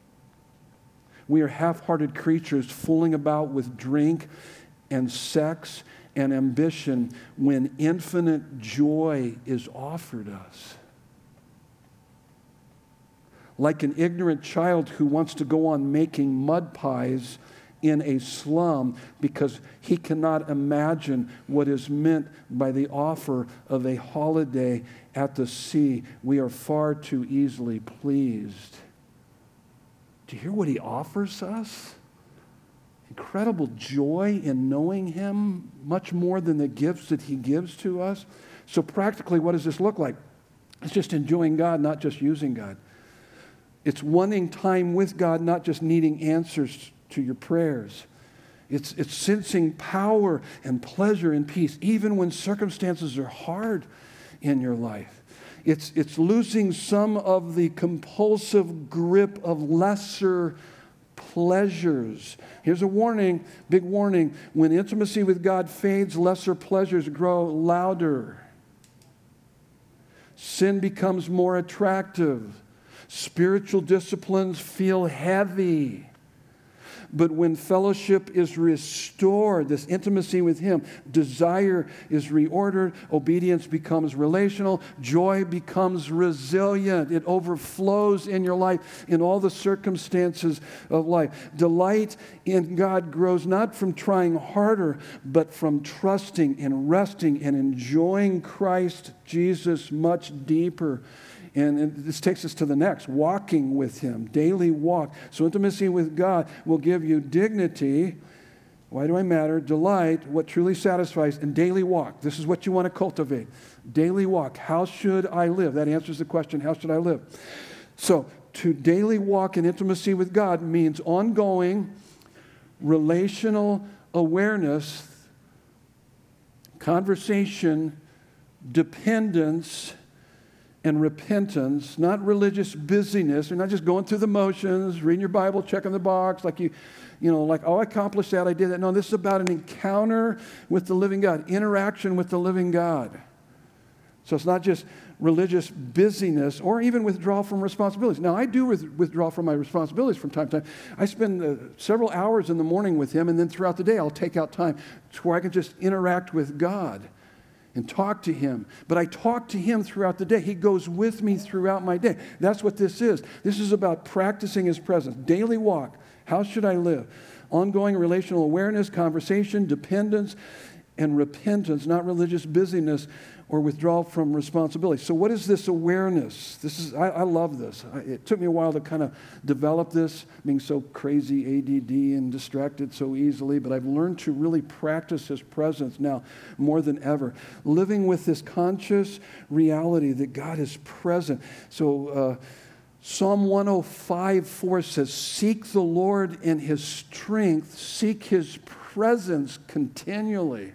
We are half-hearted creatures fooling about with drink and sex and ambition when infinite joy is offered us. Like an ignorant child who wants to go on making mud pies in a slum because he cannot imagine what is meant by the offer of a holiday at the sea. We are far too easily pleased. Do you hear what he offers us? Incredible joy in knowing him, much more than the gifts that he gives to us. So practically, what does this look like? It's just enjoying God, not just using God. It's wanting time with God, not just needing answers to your prayers. It's sensing power and pleasure and peace, even when circumstances are hard in your life. It's losing some of the compulsive grip of lesser pleasures. Here's a warning, big warning. When intimacy with God fades, lesser pleasures grow louder. Sin becomes more attractive. Spiritual disciplines feel heavy. But when fellowship is restored, this intimacy with Him, desire is reordered, obedience becomes relational, joy becomes resilient. It overflows in your life in all the circumstances of life. Delight in God grows not from trying harder, but from trusting and resting and enjoying Christ Jesus much deeper. And this takes us to the next, walking with Him, daily walk. So intimacy with God will give you dignity. Why do I matter? Delight, what truly satisfies, and daily walk. This is what you want to cultivate. Daily walk. How should I live? That answers the question, how should I live? So to daily walk in intimacy with God means ongoing relational awareness, conversation, dependence, and repentance, not religious busyness. You're not just going through the motions, reading your Bible, checking the box, like like, oh, I accomplished that, I did that. No, this is about an encounter with the living God, interaction with the living God. So it's not just religious busyness or even withdrawal from responsibilities. Now, I do withdraw from my responsibilities from time to time. I spend several hours in the morning with Him, and then throughout the day, I'll take out time to where I can just interact with God and talk to Him. But I talk to Him throughout the day. He goes with me throughout my day. That's what this is. This is about practicing His presence. Daily walk. How should I live? Ongoing relational awareness, conversation, dependence, and repentance, not religious busyness or withdrawal from responsibility. So what is this awareness? I love this. It took me a while to kind of develop this, being so crazy, ADD, and distracted so easily, but I've learned to really practice His presence now more than ever. Living with this conscious reality that God is present. So Psalm 105:4 says, seek the Lord in His strength, seek His presence continually.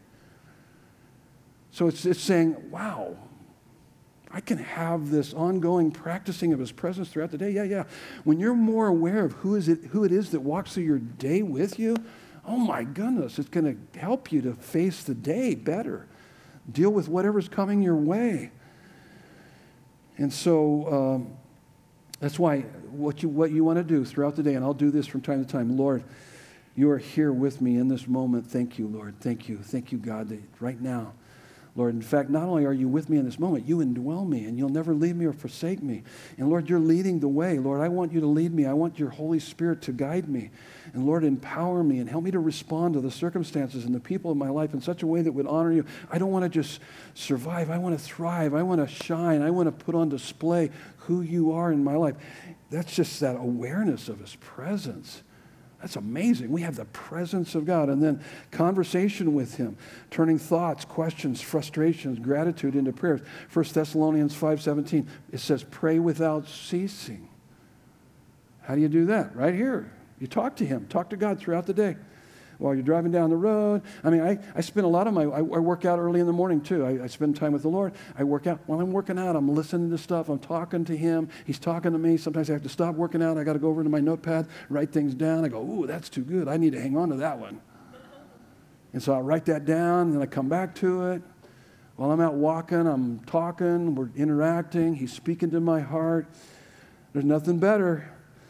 So it's saying, wow, I can have this ongoing practicing of His presence throughout the day. Yeah. When you're more aware of who it is that walks through your day with you, oh my goodness, it's going to help you to face the day better, deal with whatever's coming your way. And so that's why what you want to do throughout the day, and I'll do this from time to time, Lord, You are here with me in this moment. Thank You, Lord. Thank You, God, that right now, Lord, in fact, not only are You with me in this moment, You indwell me, and You'll never leave me or forsake me. And Lord, You're leading the way. Lord, I want You to lead me. I want Your Holy Spirit to guide me. And Lord, empower me and help me to respond to the circumstances and the people of my life in such a way that would honor You. I don't want to just survive. I want to thrive. I want to shine. I want to put on display who You are in my life. That's just that awareness of His presence. That's amazing. We have the presence of God. And then conversation with Him, turning thoughts, questions, frustrations, gratitude into prayers. 1 Thessalonians 5:17, it says, pray without ceasing. How do you do that? Right here. You talk to Him. Talk to God throughout the day. While you're driving down the road. I mean, I spend a lot of I work out early in the morning too. I spend time with the Lord. I work out. While I'm working out, I'm listening to stuff. I'm talking to Him. He's talking to me. Sometimes I have to stop working out. I got to go over to my notepad, write things down. I go, ooh, that's too good. I need to hang on to that one. And so I write that down, and then I come back to it. While I'm out walking, I'm talking. We're interacting. He's speaking to my heart. There's nothing better.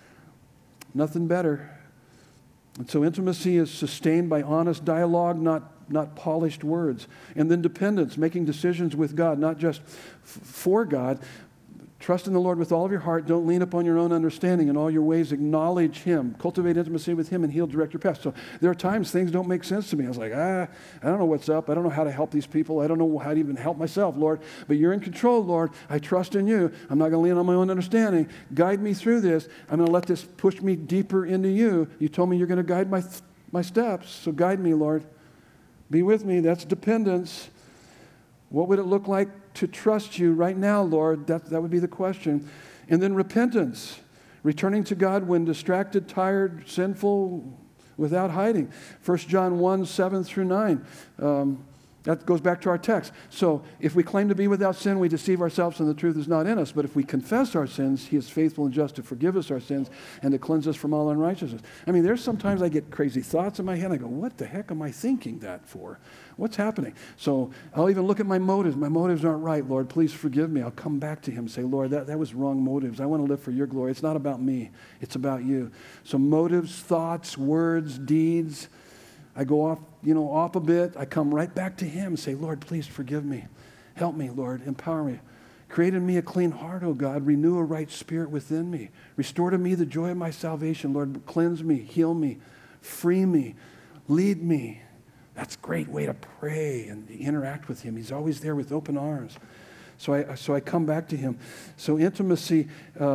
Nothing better. And so intimacy is sustained by honest dialogue, not polished words. And then dependence, making decisions with God, not just for God. Trust in the Lord with all of your heart. Don't lean upon your own understanding. In all your ways, acknowledge Him. Cultivate intimacy with Him, and He'll direct your path. So there are times things don't make sense to me. I was like, I don't know what's up. I don't know how to help these people. I don't know how to even help myself, Lord. But You're in control, Lord. I trust in You. I'm not going to lean on my own understanding. Guide me through this. I'm going to let this push me deeper into You. You told me You're going to guide my steps. So guide me, Lord. Be with me. That's dependence. What would it look like to trust You right now, Lord? That would be the question. And then repentance, returning to God when distracted, tired, sinful, without hiding. 1 John 1:7-9. That goes back to our text. So if we claim to be without sin, we deceive ourselves and the truth is not in us. But if we confess our sins, he is faithful and just to forgive us our sins and to cleanse us from all unrighteousness. I mean, there's sometimes I get crazy thoughts in my head. I go, what the heck am I thinking that for? What's happening? So I'll even look at my motives. My motives aren't right. Lord, please forgive me. I'll come back to him and say, Lord, that was wrong motives. I want to live for your glory. It's not about me. It's about you. So motives, thoughts, words, deeds. I go off a bit. I come right back to him and say, Lord, please forgive me. Help me, Lord. Empower me. Create in me a clean heart, O God. Renew a right spirit within me. Restore to me the joy of my salvation. Lord, cleanse me, heal me, free me, lead me. That's a great way to pray and interact with him. He's always there with open arms. So I come back to him. So intimacy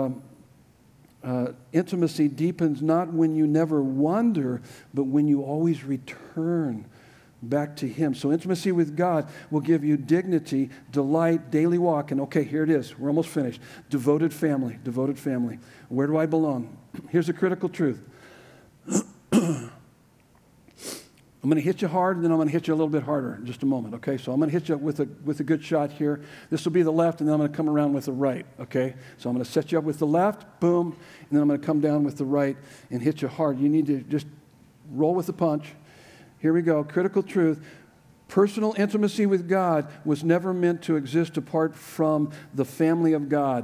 deepens not when you never wander, but when you always return back to him. So intimacy with God will give you dignity, delight, daily walk. And okay, here it is. We're almost finished. Devoted family, devoted family. Where do I belong? Here's a critical truth. I'm going to hit you hard, and then I'm going to hit you a little bit harder in just a moment, okay? So I'm going to hit you with a good shot here. This will be the left, and then I'm going to come around with the right, okay? So I'm going to set you up with the left, boom, and then I'm going to come down with the right and hit you hard. You need to just roll with the punch. Here we go. Critical truth. Personal intimacy with God was never meant to exist apart from the family of God.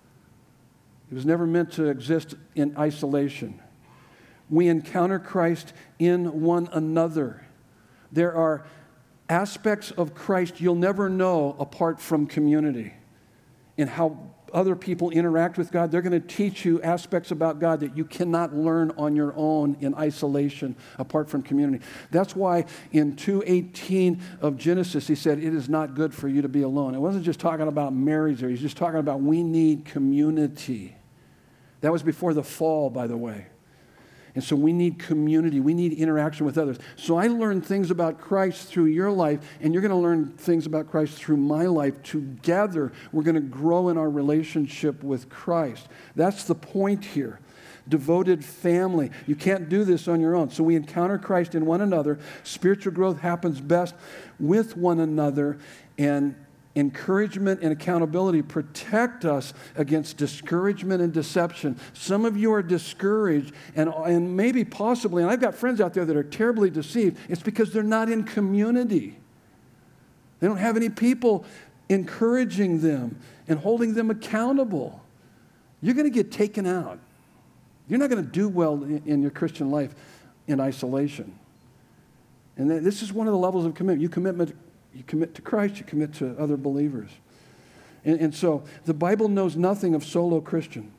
It was never meant to exist in isolation. We encounter Christ in one another. There are aspects of Christ you'll never know apart from community. And how other people interact with God, they're going to teach you aspects about God that you cannot learn on your own in isolation apart from community. That's why in 2:18 of Genesis, he said, it is not good for you to be alone. It wasn't just talking about marriage there. He's just talking about we need community. That was before the fall, by the way. And so we need community. We need interaction with others. So I learned things about Christ through your life, and you're going to learn things about Christ through my life. Together, we're going to grow in our relationship with Christ. That's the point here. Devoted family. You can't do this on your own. So we encounter Christ in one another. Spiritual growth happens best with one another, and encouragement and accountability protect us against discouragement and deception. Some of you are discouraged and maybe possibly, and I've got friends out there that are terribly deceived, it's because they're not in community. They don't have any people encouraging them and holding them accountable. You're going to get taken out. You're not going to do well in your Christian life in isolation. And this is one of the levels of commitment. You commit to Christ, you commit to other believers. And so the Bible knows nothing of a solo Christian.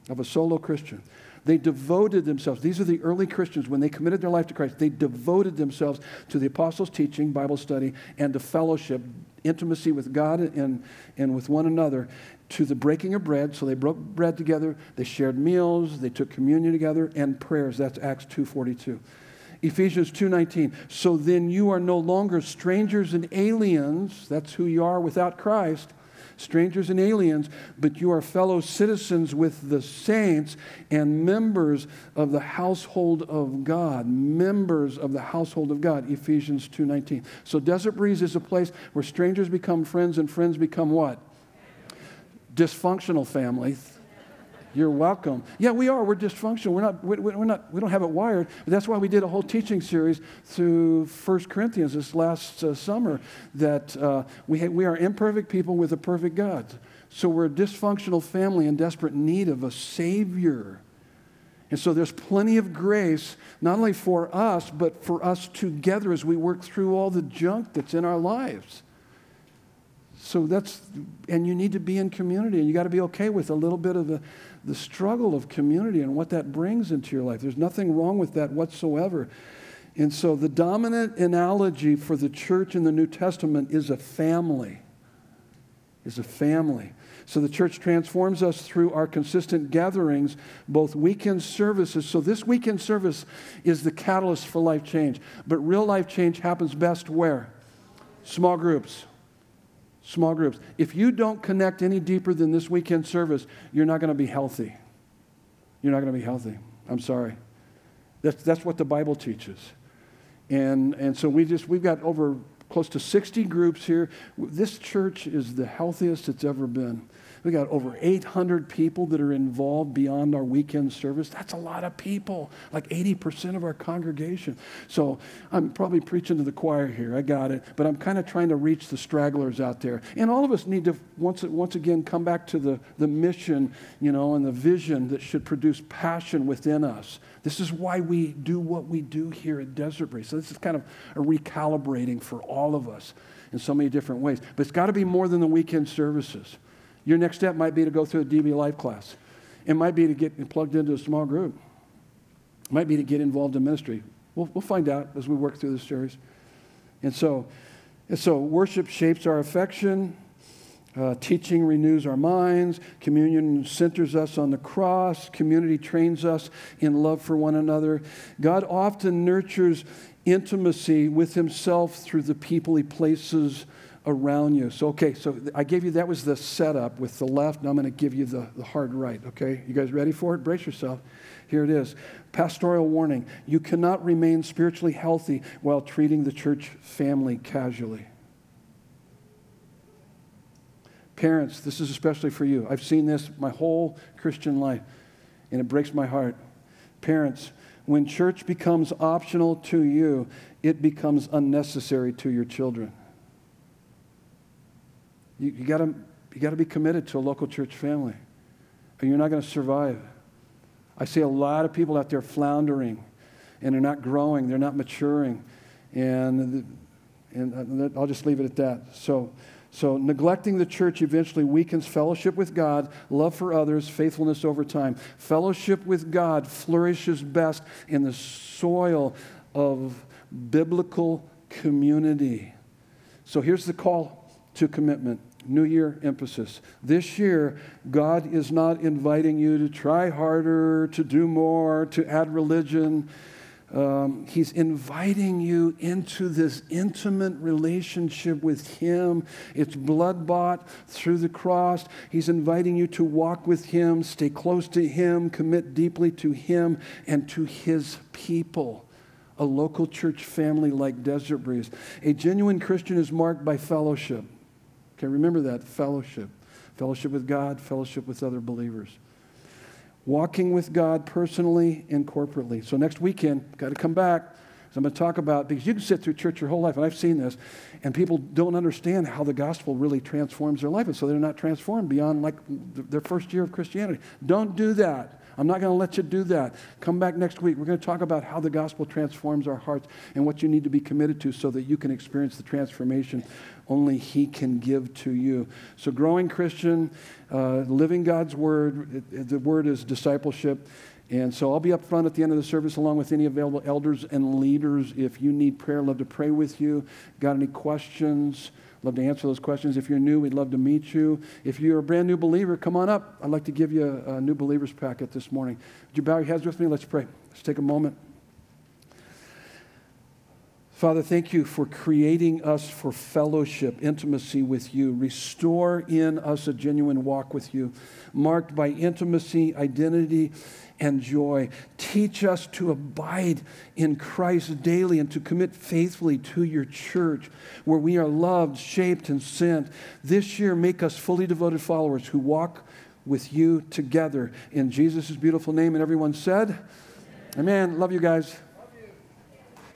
They devoted themselves. These are the early Christians. When they committed their life to Christ, they devoted themselves to the apostles' teaching, Bible study, and to fellowship, intimacy with God and with one another, to the breaking of bread. So they broke bread together, they shared meals, they took communion together, and prayers. That's Acts 2:42. Ephesians 2:19, so then you are no longer strangers and aliens, that's who you are without Christ, strangers and aliens, but you are fellow citizens with the saints and members of the household of God. Members of the household of God, Ephesians 2:19. So Desert Breeze is a place where strangers become friends and friends become what? Dysfunctional families. You're welcome. Yeah, we are. We're dysfunctional. We don't have it wired. But that's why we did a whole teaching series through 1 Corinthians this last summer, that we are imperfect people with a perfect God. So we're a dysfunctional family in desperate need of a Savior. And so there's plenty of grace, not only for us, but for us together as we work through all the junk that's in our lives. So and you need to be in community, and you got to be okay with a little bit of the struggle of community and what that brings into your life. There's nothing wrong with that whatsoever. And so the dominant analogy for the church in the New Testament is a family. So the church transforms us through our consistent gatherings, both weekend services. So this weekend service is the catalyst for life change. But real life change happens best where? Small groups. Small groups. If you don't connect any deeper than this weekend service, you're not going to be healthy. You're not going to be healthy. I'm sorry. That's what the Bible teaches. And so we've got over close to 60 groups here. This church is the healthiest it's ever been. We got over 800 people that are involved beyond our weekend service. That's a lot of people, like 80% of our congregation. So I'm probably preaching to the choir here. I got it. But I'm kind of trying to reach the stragglers out there. And all of us need to, once again, come back to the mission, and the vision that should produce passion within us. This is why we do what we do here at Desert Breeze. So this is kind of a recalibrating for all of us in so many different ways. But it's got to be more than the weekend services. Your next step might be to go through a DB Life class. It might be to get plugged into a small group. It might be to get involved in ministry. We'll find out as we work through this series. And so worship shapes our affection. Teaching renews our minds. Communion centers us on the cross. Community trains us in love for one another. God often nurtures intimacy with himself through the people he places around you. So I gave you, that was the setup with the left. Now I'm going to give you the hard right, okay? You guys ready for it? Brace yourself. Here it is. Pastoral warning. You cannot remain spiritually healthy while treating the church family casually. Parents, this is especially for you. I've seen this my whole Christian life, and it breaks my heart. Parents, when church becomes optional to you, it becomes unnecessary to your children. You got to be committed to a local church family, or you're not going to survive. I see a lot of people out there floundering, and they're not growing, they're not maturing, and I'll just leave it at that. So neglecting the church eventually weakens fellowship with God, love for others, faithfulness over time. Fellowship with God flourishes best in the soil of biblical community. So here's the call to commitment. New Year emphasis. This year, God is not inviting you to try harder, to do more, to add religion. He's inviting you into this intimate relationship with him. It's blood-bought through the cross. He's inviting you to walk with him, stay close to him, commit deeply to him and to his people. A local church family like Desert Breeze. A genuine Christian is marked by fellowship. Okay, remember that, fellowship. Fellowship with God, fellowship with other believers. Walking with God personally and corporately. So next weekend, got to come back. So I'm going to talk about, because you can sit through church your whole life, and I've seen this, and people don't understand how the gospel really transforms their life, and so they're not transformed beyond like their first year of Christianity. Don't do that. I'm not going to let you do that. Come back next week. We're going to talk about how the gospel transforms our hearts and what you need to be committed to so that you can experience the transformation only he can give to you. So growing Christian, living God's word, the word is discipleship. And so I'll be up front at the end of the service along with any available elders and leaders. If you need prayer, I'd love to pray with you. Got any questions? Love to answer those questions. If you're new, we'd love to meet you. If you're a brand new believer, come on up. I'd like to give you a new believers packet this morning. Would you bow your heads with me? Let's pray. Let's take a moment. Father, thank you for creating us for fellowship, intimacy with you. Restore in us a genuine walk with you, marked by intimacy, identity, and joy. Teach us to abide in Christ daily and to commit faithfully to your church, where we are loved, shaped, and sent. This year, make us fully devoted followers who walk with you together. In Jesus' beautiful name, and everyone said, Amen. Love you guys.